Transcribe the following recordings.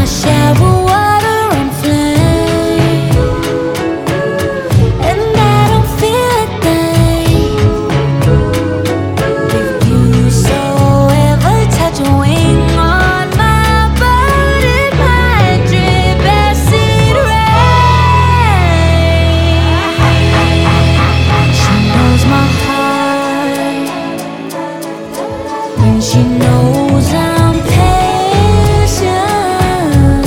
shower water and flame, and I don't feel a thing. If you so ever touch a wing on my bird, it might drip acid rain. She knows my heart, and she knows I'm patient.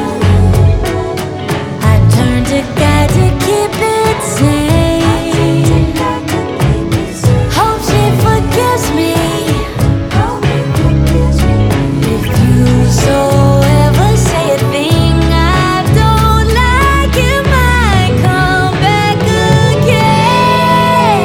I turn to God to keep it sane. Hope she forgives me. If you so ever say a thing I don't like, it might come back again.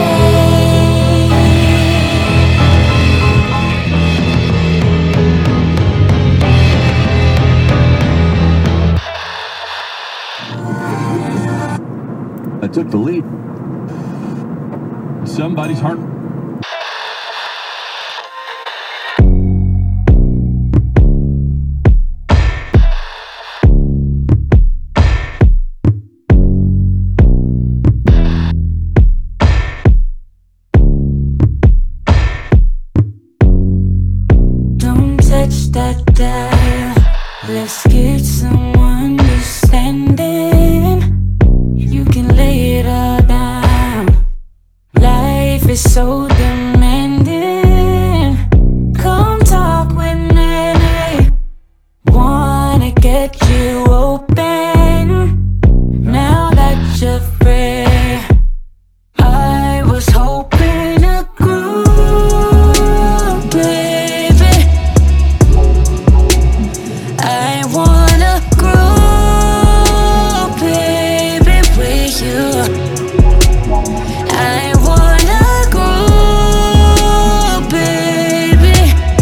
I took the lead. Somebody's heart. Don't touch that dial. Let's get some understanding. You can lay it all down. Life is so demanding. Come talk with me. Wanna get you open. Now that you're free, I was hoping to groove, baby. I wanna groove, baby, with you. I wanna groove, baby.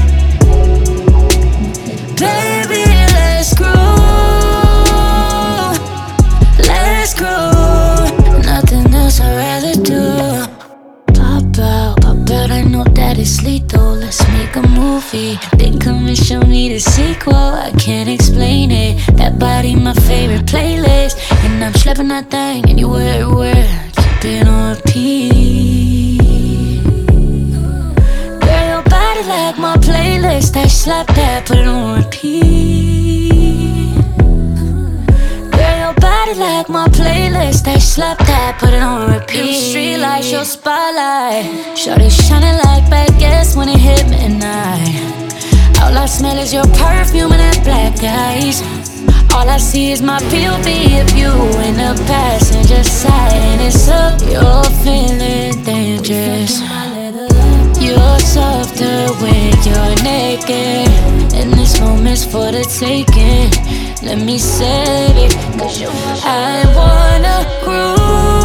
Baby, let's groove. Let's groove. Nothing else I'd rather do. Pop out, I know that it's lethal. Let's make a movie, then come and show me the sequel. I can't explain it. That body, my favorite playlist, and I'm schlepping that thing anywhere, everywhere. Keep it on repeat. Girl, your body like my playlist. I slap that, put it on repeat. Girl, your body like my playlist. I slap that, put it on repeat. Street lights, your spotlight. Shorty shining like baguettes when it hit midnight. All I smell is your perfume and that black ice. All I see is my POV of you in the passenger side, and it's up. You're feeling dangerous. You're softer when you're naked, and this moment's for the taking. Let me save it, 'cause I wanna groove.